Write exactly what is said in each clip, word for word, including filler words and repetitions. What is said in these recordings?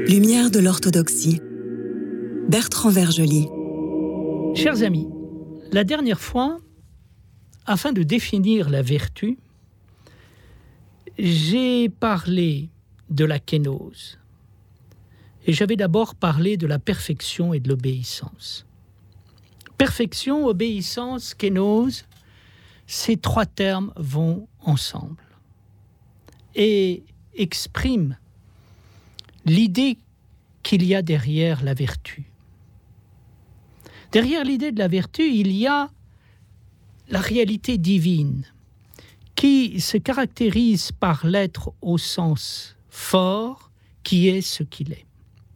Lumière de l'orthodoxie. Bertrand Vergely. Chers amis, la dernière fois, afin de définir la vertu, j'ai parlé de la kénose. Et j'avais d'abord parlé de la perfection et de l'obéissance. Perfection, obéissance, kénose, ces trois termes vont ensemble et expriment l'idée qu'il y a derrière la vertu. Derrière l'idée de la vertu, il y a la réalité divine qui se caractérise par l'être au sens fort, qui est ce qu'il est.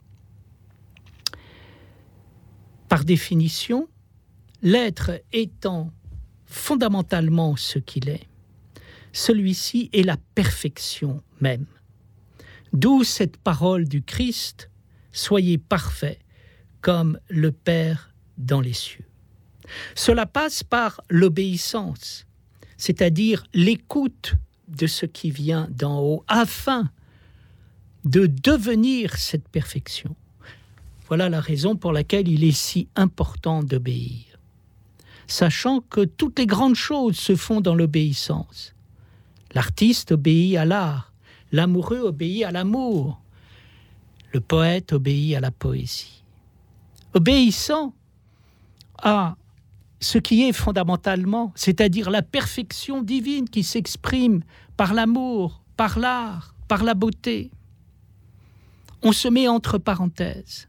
Par définition, l'être étant fondamentalement ce qu'il est, celui-ci est la perfection même. D'où cette parole du Christ, « Soyez parfaits comme le Père dans les cieux ». Cela passe par l'obéissance, c'est-à-dire l'écoute de ce qui vient d'en haut, afin de devenir cette perfection. Voilà la raison pour laquelle il est si important d'obéir, sachant que toutes les grandes choses se font dans l'obéissance. L'artiste obéit à l'art, l'amoureux obéit à l'amour, le poète obéit à la poésie. Obéissant à ce qui est fondamentalement, c'est-à-dire la perfection divine qui s'exprime par l'amour, par l'art, par la beauté. On se met entre parenthèses.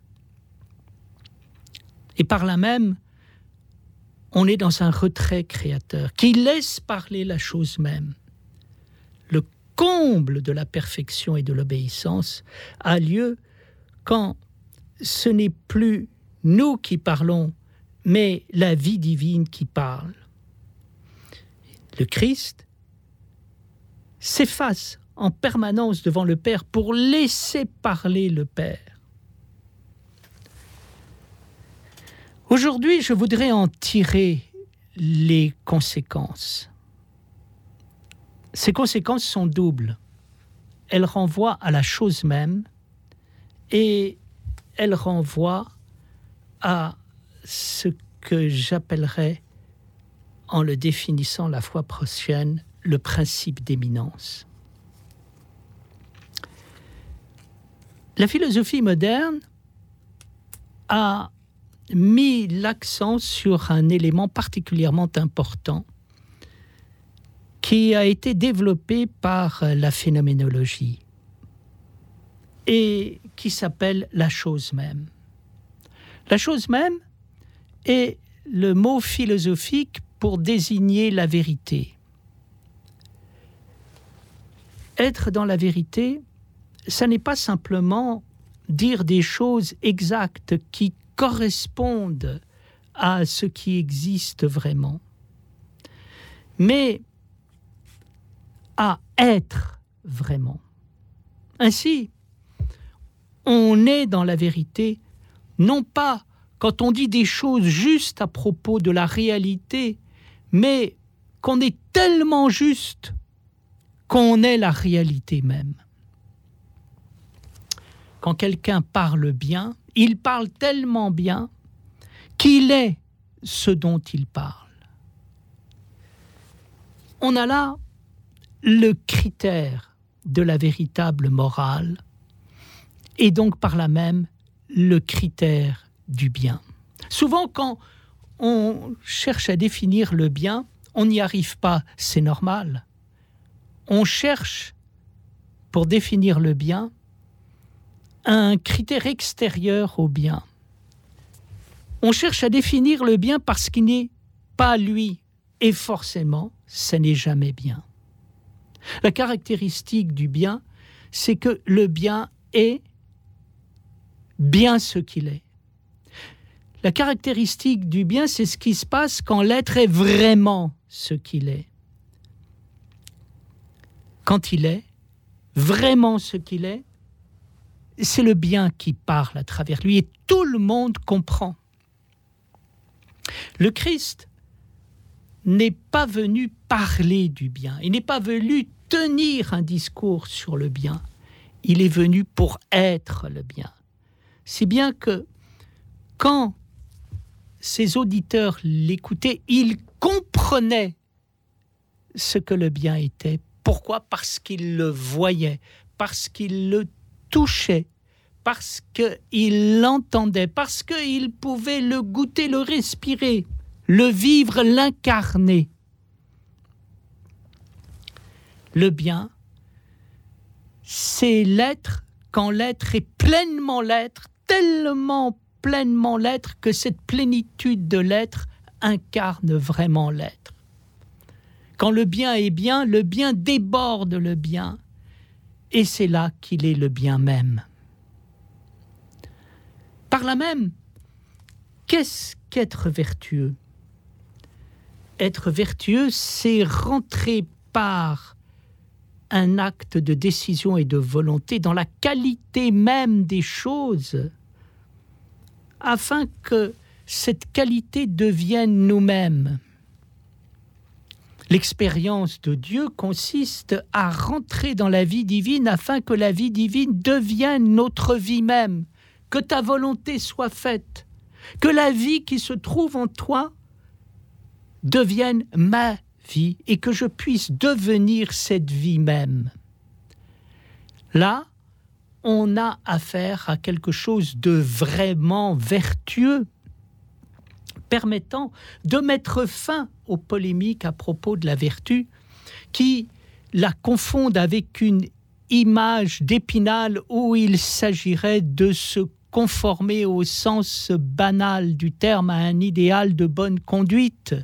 Et par là même, on est dans un retrait créateur qui laisse parler la chose même. Le comble de la perfection et de l'obéissance a lieu quand ce n'est plus nous qui parlons, mais la vie divine qui parle. Le Christ s'efface en permanence devant le Père pour laisser parler le Père. Aujourd'hui, je voudrais en tirer les conséquences. Ces conséquences sont doubles. Elles renvoient à la chose même et elles renvoient à ce que j'appellerais, en le définissant la fois prochaine, le principe d'éminence. La philosophie moderne a mis l'accent sur un élément particulièrement important qui a été développé par la phénoménologie et qui s'appelle la chose même. La chose même est le mot philosophique pour désigner la vérité. Être dans la vérité, ça n'est pas simplement dire des choses exactes qui correspondent à ce qui existe vraiment, mais à être vraiment. Ainsi, on est dans la vérité, non pas quand on dit des choses justes à propos de la réalité, mais qu'on est tellement juste qu'on est la réalité même. Quand quelqu'un parle bien, il parle tellement bien qu'il est ce dont il parle. On a là le critère de la véritable morale et donc par là même le critère du bien. Souvent, quand on cherche à définir le bien, on n'y arrive pas, c'est normal. On cherche, pour définir le bien, un critère extérieur au bien. On cherche à définir le bien parce qu'il n'est pas lui, et forcément, ça n'est jamais bien. La caractéristique du bien, c'est que le bien est bien ce qu'il est. La caractéristique du bien, c'est ce qui se passe quand l'être est vraiment ce qu'il est. Quand il est vraiment ce qu'il est, c'est le bien qui parle à travers lui et tout le monde comprend. Le Christ n'est pas venu parler du bien, il n'est pas venu tenir un discours sur le bien, il est venu pour être le bien. Si bien que quand ses auditeurs l'écoutaient, ils comprenaient ce que le bien était. Pourquoi ? Parce qu'ils le voyaient, parce qu'ils le touchaient, parce qu'ils l'entendaient, parce qu'ils pouvaient le goûter, le respirer, le vivre, l'incarner. Le bien, c'est l'être quand l'être est pleinement l'être, tellement pleinement l'être que cette plénitude de l'être incarne vraiment l'être. Quand le bien est bien, le bien déborde le bien, et c'est là qu'il est le bien même. Par là même, qu'est-ce qu'être vertueux ? Être vertueux, c'est rentrer par un acte de décision et de volonté dans la qualité même des choses, afin que cette qualité devienne nous-mêmes. L'expérience de Dieu consiste à rentrer dans la vie divine afin que la vie divine devienne notre vie même, que ta volonté soit faite, que la vie qui se trouve en toi devienne ma vie et que je puisse devenir cette vie même. Là, on a affaire à quelque chose de vraiment vertueux, permettant de mettre fin aux polémiques à propos de la vertu qui la confondent avec une image d'Épinal où il s'agirait de se conformer au sens banal du terme à un idéal de bonne conduite.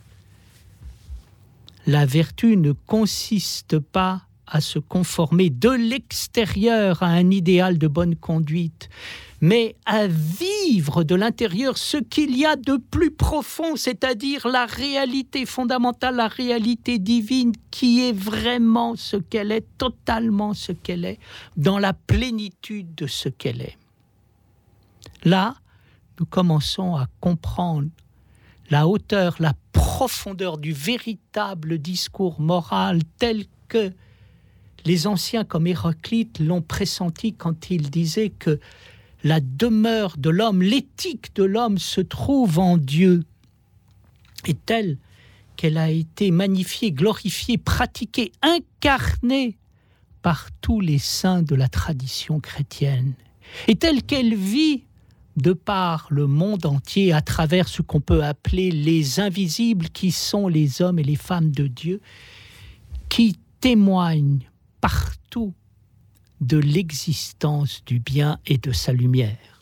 La vertu ne consiste pas à se conformer de l'extérieur à un idéal de bonne conduite, mais à vivre de l'intérieur ce qu'il y a de plus profond, c'est-à-dire la réalité fondamentale, la réalité divine qui est vraiment ce qu'elle est, totalement ce qu'elle est, dans la plénitude de ce qu'elle est. Là, nous commençons à comprendre la hauteur, la profondeur du véritable discours moral tel que les anciens comme Héraclite l'ont pressenti quand il disait que la demeure de l'homme, l'éthique de l'homme se trouve en Dieu, est telle qu'elle a été magnifiée, glorifiée, pratiquée, incarnée par tous les saints de la tradition chrétienne, et telle qu'elle vit de par le monde entier à travers ce qu'on peut appeler les invisibles qui sont les hommes et les femmes de Dieu, qui témoignent partout de l'existence du bien et de sa lumière.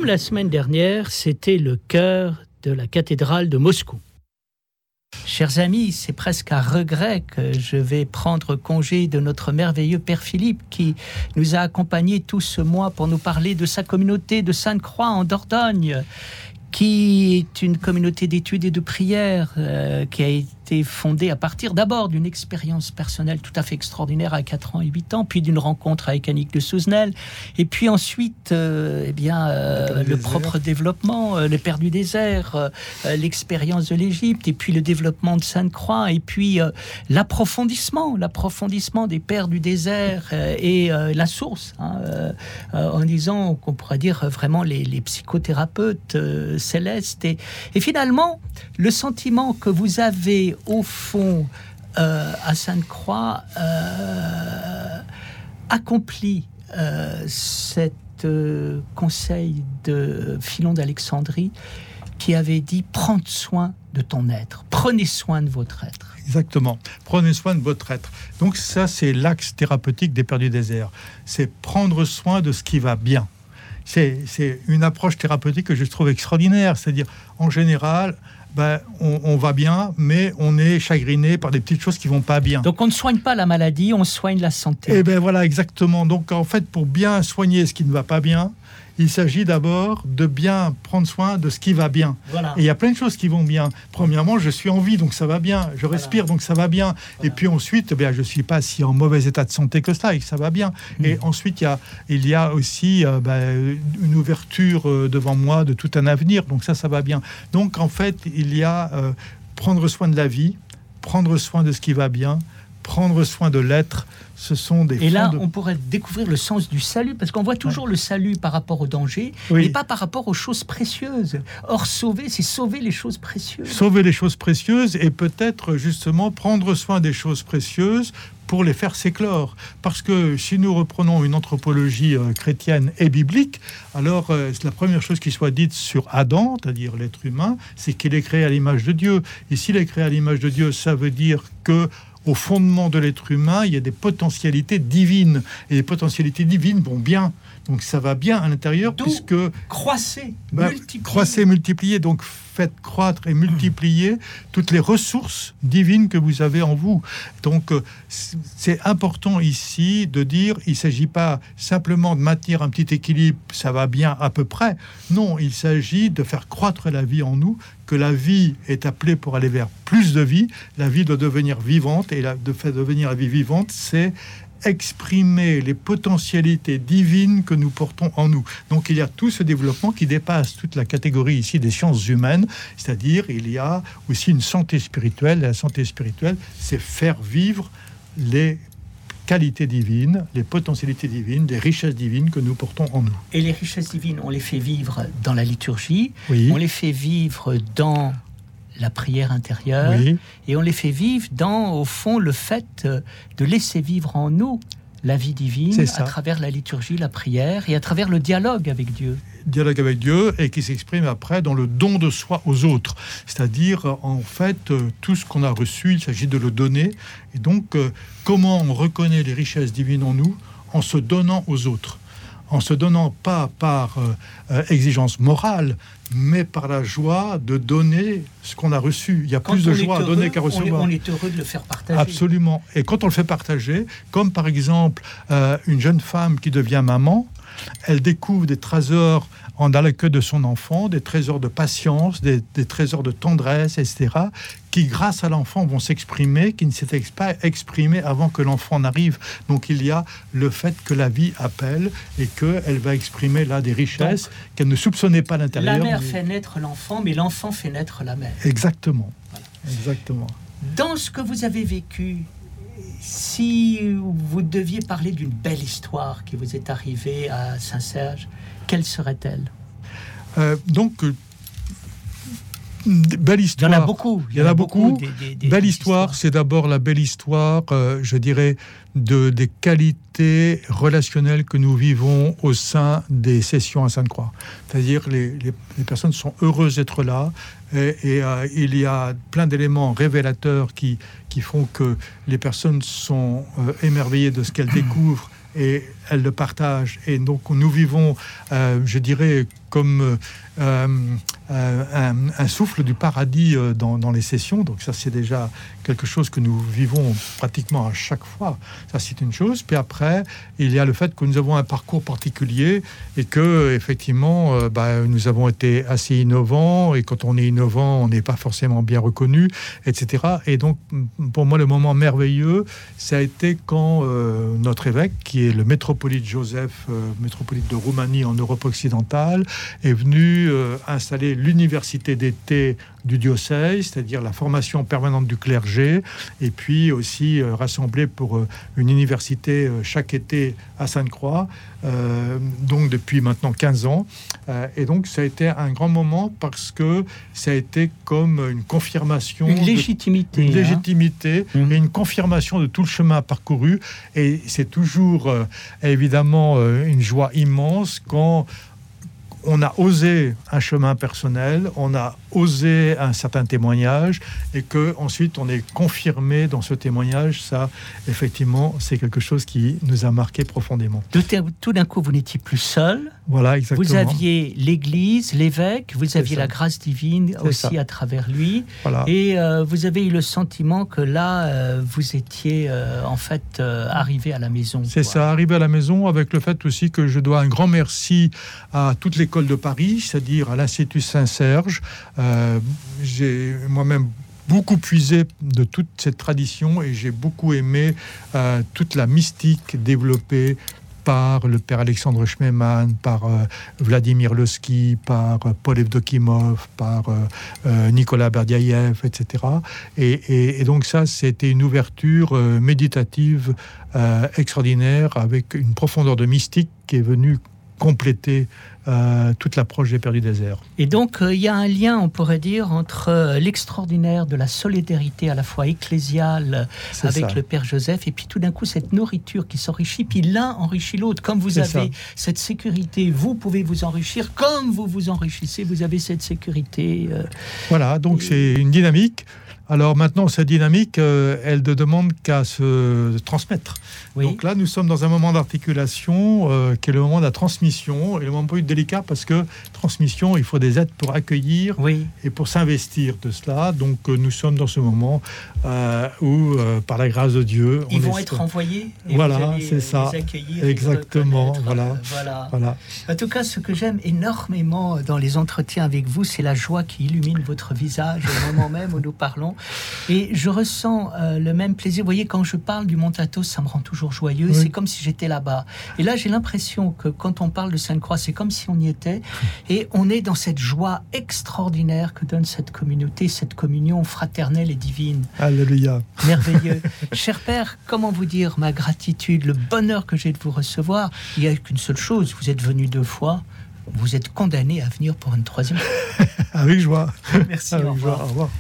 comme la semaine dernière, c'était le chœur de la cathédrale de Moscou. Chers amis, c'est presque à regret que je vais prendre congé de notre merveilleux Père Philippe qui nous a accompagnés tout ce mois pour nous parler de sa communauté de Sainte-Croix en Dordogne, qui est une communauté d'études et de prières euh, qui a été fondée à partir d'abord d'une expérience personnelle tout à fait extraordinaire à quatre ans et huit ans, puis d'une rencontre avec Annick de Souzenel, et puis ensuite euh, eh bien, euh, le propre développement, euh, les Pères du désert, euh, l'expérience de l'Égypte, et puis le développement de Sainte-Croix, et puis euh, l'approfondissement, l'approfondissement des Pères du désert euh, et euh, la source, hein, euh, euh, en disant qu'on pourrait dire vraiment les, les psychothérapeutes euh, célestes. Et, et finalement, le sentiment que vous avez au fond euh, à Sainte-Croix euh, accomplit euh, cet euh, conseil de Philon d'Alexandrie qui avait dit « Prends soin de ton être, prenez soin de votre être ». Exactement, prenez soin de votre être. Donc ça, c'est l'axe thérapeutique des Pères du désert. C'est prendre soin de ce qui va bien. C'est, c'est une approche thérapeutique que je trouve extraordinaire. C'est-à-dire, en général, ben, on, on va bien, mais on est chagriné par des petites choses qui vont pas bien. Donc on ne soigne pas la maladie, on soigne la santé. Et ben voilà, exactement. Donc en fait, pour bien soigner ce qui ne va pas bien, il s'agit d'abord de bien prendre soin de ce qui va bien. Voilà. Et il y a plein de choses qui vont bien. Premièrement, je suis en vie, donc ça va bien. Je respire, voilà. Donc ça va bien. Voilà. Et puis ensuite, eh bien, je ne suis pas si en mauvais état de santé que ça, et ça va bien. Mmh. Et ensuite, il y a, il y a aussi euh, ben, une ouverture euh, devant moi de tout un avenir. Donc ça, ça va bien. Donc en fait, il y a euh, prendre soin de la vie, prendre soin de ce qui va bien, prendre soin de l'être. Ce sont des et là, de... on pourrait découvrir le sens du salut, parce qu'on voit toujours ouais. le salut par rapport au danger, oui. mais pas par rapport aux choses précieuses. Or, sauver, c'est sauver les choses précieuses. Sauver les choses précieuses et peut-être justement prendre soin des choses précieuses pour les faire s'éclore. Parce que si nous reprenons une anthropologie euh, chrétienne et biblique, alors euh, la première chose qui soit dite sur Adam, c'est-à-dire l'être humain, c'est qu'il est créé à l'image de Dieu. Et s'il est créé à l'image de Dieu, ça veut dire que au fondement de l'être humain, il y a des potentialités divines. Et les potentialités divines vont bien. Donc ça va bien à l'intérieur. D'où puisque croissez, bah, multipliez. Croissez, multipliez. Donc faites croître et multiplier mmh. toutes les ressources divines que vous avez en vous. Donc c'est important ici de dire, il ne s'agit pas simplement de maintenir un petit équilibre, ça va bien à peu près. Non, il s'agit de faire croître la vie en nous, que la vie est appelée pour aller vers plus de vie. La vie doit devenir vivante, et la, de faire devenir la vie vivante, c'est exprimer les potentialités divines que nous portons en nous. Donc il y a tout ce développement qui dépasse toute la catégorie ici des sciences humaines, c'est-à-dire il y a aussi une santé spirituelle. La santé spirituelle, c'est faire vivre les qualités divines, les potentialités divines, les richesses divines que nous portons en nous. Et les richesses divines, on les fait vivre dans la liturgie, oui. on les fait vivre dans la prière intérieure, oui. et on les fait vivre dans, au fond, le fait de laisser vivre en nous la vie divine à travers la liturgie, la prière, et à travers le dialogue avec Dieu. Dialogue avec Dieu, et qui s'exprime après dans le don de soi aux autres. C'est-à-dire, en fait, tout ce qu'on a reçu, il s'agit de le donner. Et donc, comment on reconnaît les richesses divines en nous? En se donnant aux autres. En se donnant pas par euh, exigence morale, mais par la joie de donner ce qu'on a reçu. Il y a quand plus de joie heureux, à donner qu'à recevoir. On est, on est heureux de le faire partager. Absolument. Et quand on le fait partager, comme par exemple euh, une jeune femme qui devient maman, elle découvre des trésors en dans la queue de son enfant, des trésors de patience, des, des trésors de tendresse, et cetera, qui, grâce à l'enfant, vont s'exprimer, qui ne s'étaient pas exprimés avant que l'enfant n'arrive. Donc il y a le fait que la vie appelle et qu'elle va exprimer là des richesses donc, qu'elle ne soupçonnait pas à l'intérieur. La mère mais... fait naître l'enfant, mais l'enfant fait naître la mère. Exactement. Voilà. Exactement. Dans ce que vous avez vécu, si vous deviez parler d'une belle histoire qui vous est arrivée à Saint-Serge, quelle serait-elle? euh, Donc, euh, belle histoire. Il y en a beaucoup. Il y en a beaucoup. beaucoup. Des, des, des, belle des histoire, histoires. C'est d'abord la belle histoire, euh, je dirais, de, des qualités relationnelles que nous vivons au sein des sessions à Sainte-Croix. C'est-à-dire les, les, les personnes sont heureuses d'être là et, et euh, il y a plein d'éléments révélateurs qui, qui font que les personnes sont euh, émerveillées de ce qu'elles découvrent et elle le partage. Et donc nous vivons, euh, je dirais, comme euh, euh, un, un souffle du paradis euh, dans, dans les sessions. Donc ça, c'est déjà quelque chose que nous vivons pratiquement à chaque fois. Ça, c'est une chose. Puis après, il y a le fait que nous avons un parcours particulier et que, effectivement, euh, bah, nous avons été assez innovants. Et quand on est innovant, on n'est pas forcément bien reconnu, et cetera. Et donc, pour moi, le moment merveilleux, ça a été quand euh, notre évêque, qui est le métropolite Joseph, euh, métropolite de Roumanie en Europe occidentale, est venu euh, installer l'université d'été du diocèse, c'est-à-dire la formation permanente du clergé, et puis aussi euh, rassembler pour euh, une université euh, chaque été à Sainte-Croix, euh, donc depuis maintenant quinze ans. Euh, et donc ça a été un grand moment parce que ça a été comme une confirmation... Une légitimité. De, une hein. légitimité mmh. et une confirmation de tout le chemin parcouru. Et c'est toujours euh, évidemment euh, une joie immense quand on a osé un chemin personnel, on a osé un certain témoignage, et que ensuite on est confirmé dans ce témoignage. Ça, effectivement, c'est quelque chose qui nous a marqué profondément. Tout, tout d'un coup, vous n'étiez plus seul. Voilà, exactement. Vous aviez l'Église, l'évêque, vous C'est aviez ça. la grâce divine C'est aussi ça. à travers lui. Voilà. Et euh, vous avez eu le sentiment que là, euh, vous étiez euh, en fait euh, arrivé à la maison. C'est quoi. ça, arrivé à la maison, avec le fait aussi que je dois un grand merci à toute l'école de Paris, c'est-à-dire à l'Institut Saint-Serge. Euh, j'ai moi-même beaucoup puisé de toute cette tradition et j'ai beaucoup aimé euh, toute la mystique développée par le père Alexandre Schmemann, par euh, Vladimir Lossky, par euh, Paul Evdokimov, par euh, euh, Nicolas Berdiaïev, et cetera. Et, et, et donc ça, c'était une ouverture euh, méditative euh, extraordinaire, avec une profondeur de mystique qui est venue compléter euh, toute l'approche des Pères du désert. Et donc, il euh, y a un lien, on pourrait dire, entre euh, l'extraordinaire de la solidarité à la fois ecclésiale C'est avec ça. le Père Joseph, et puis tout d'un coup, cette nourriture qui s'enrichit, puis l'un enrichit l'autre. Comme vous C'est avez ça. cette sécurité, vous pouvez vous enrichir. Comme vous vous enrichissez, vous avez cette sécurité. Euh, Voilà, donc et... c'est une dynamique. Alors maintenant, cette dynamique, euh, elle ne demande qu'à se transmettre. Oui. Donc là, nous sommes dans un moment d'articulation euh, qui est le moment de la transmission, et le moment plus délicat parce que transmission, il faut des aides pour accueillir Oui. et pour s'investir de cela. Donc euh, nous sommes dans ce moment euh, où, euh, par la grâce de Dieu, Ils on vont est... être envoyés. Et Voilà, vous allez, c'est euh, ça. les accueillir et les Exactement, reconnaître. voilà. Euh, voilà. Voilà. En tout cas, ce que j'aime énormément dans les entretiens avec vous, c'est la joie qui illumine votre visage au moment même où nous parlons. Et je ressens euh, le même plaisir. Vous voyez, quand je parle du Mont Athos, ça me rend toujours joyeux. Oui. C'est comme si j'étais là-bas. Et là, j'ai l'impression que quand on parle de Sainte-Croix, c'est comme si on y était. Et on est dans cette joie extraordinaire que donne cette communauté, cette communion fraternelle et divine. Alléluia. Merveilleux. Cher Père, comment vous dire ma gratitude, le bonheur que j'ai de vous recevoir. Il n'y a qu'une seule chose, vous êtes venu deux fois. Vous êtes condamné à venir pour une troisième fois. Avec joie. Merci, Avec au revoir. joie. Au revoir.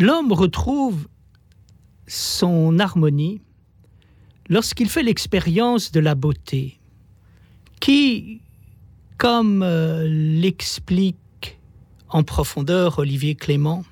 L'homme retrouve son harmonie lorsqu'il fait l'expérience de la beauté, qui, comme euh, l'explique en profondeur Olivier Clément,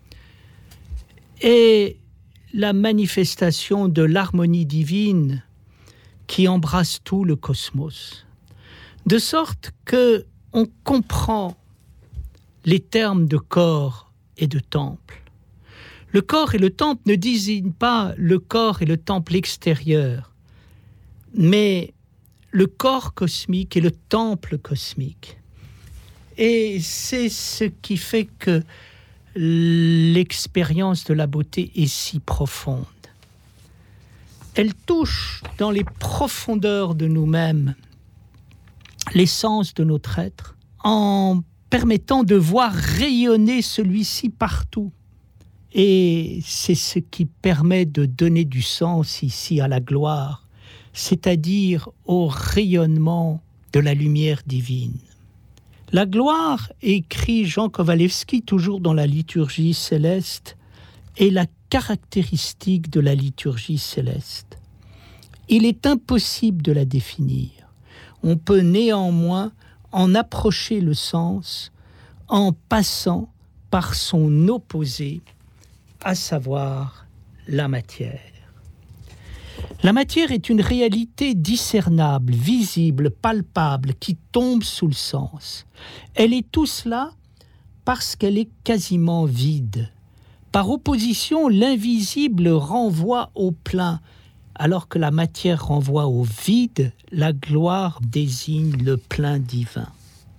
est la manifestation de l'harmonie divine qui embrasse tout le cosmos. De sorte que on comprend les termes de corps et de temple. Le corps et le temple ne désignent pas le corps et le temple extérieur, mais le corps cosmique et le temple cosmique. Et c'est ce qui fait que l'expérience de la beauté est si profonde. Elle touche dans les profondeurs de nous-mêmes l'essence de notre être, en permettant de voir rayonner celui-ci partout. Et c'est ce qui permet de donner du sens ici à la gloire, c'est-à-dire au rayonnement de la lumière divine. La gloire, écrit Jean Kowalewski, toujours dans la liturgie céleste, est la caractéristique de la liturgie céleste. Il est impossible de la définir. On peut néanmoins en approcher le sens en passant par son opposé, à savoir la matière. La matière est une réalité discernable, visible, palpable, qui tombe sous le sens. Elle est tout cela parce qu'elle est quasiment vide. Par opposition, l'invisible renvoie au plein, alors que la matière renvoie au vide. La gloire désigne le plein divin.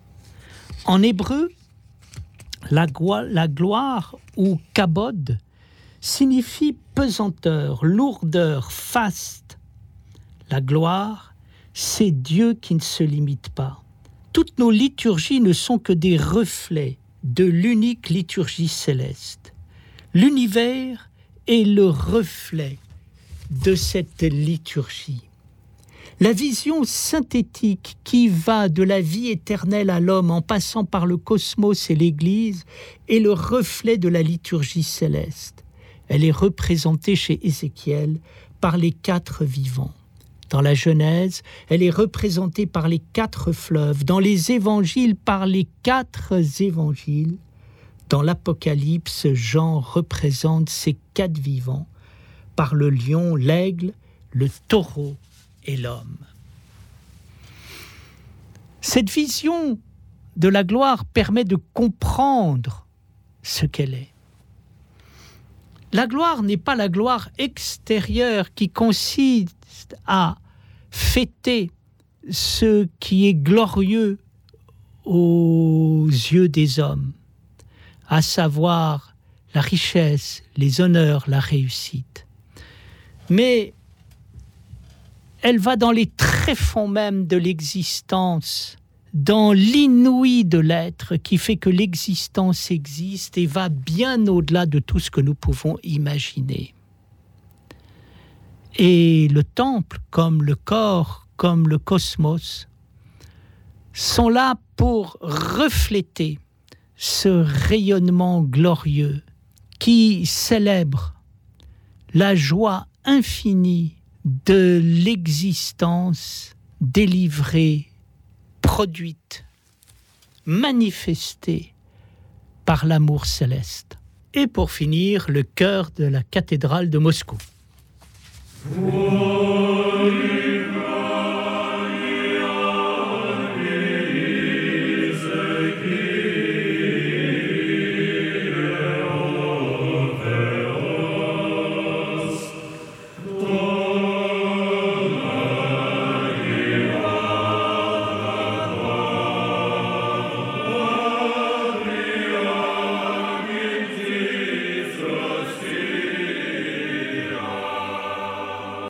En hébreu, la, goi- la gloire ou kabod signifie pesanteur, lourdeur, faste. La gloire, c'est Dieu qui ne se limite pas. Toutes nos liturgies ne sont que des reflets de l'unique liturgie céleste. L'univers est le reflet de cette liturgie. La vision synthétique qui va de la vie éternelle à l'homme en passant par le cosmos et l'Église est le reflet de la liturgie céleste. Elle est représentée chez Ézéchiel par les quatre vivants. Dans la Genèse, elle est représentée par les quatre fleuves. Dans les évangiles, par les quatre évangiles. Dans l'Apocalypse, Jean représente ces quatre vivants par le lion, l'aigle, le taureau et l'homme. Cette vision de la gloire permet de comprendre ce qu'elle est. La gloire n'est pas la gloire extérieure qui consiste à fêter ce qui est glorieux aux yeux des hommes, à savoir la richesse, les honneurs, la réussite. Mais elle va dans les tréfonds même de l'existence, dans l'inouï de l'être qui fait que l'existence existe et va bien au-delà de tout ce que nous pouvons imaginer. Et le temple, comme le corps, comme le cosmos, sont là pour refléter ce rayonnement glorieux qui célèbre la joie infinie de l'existence délivrée, produite, manifestée par l'amour céleste. Et pour finir, le chœur de la cathédrale de Moscou. Oh,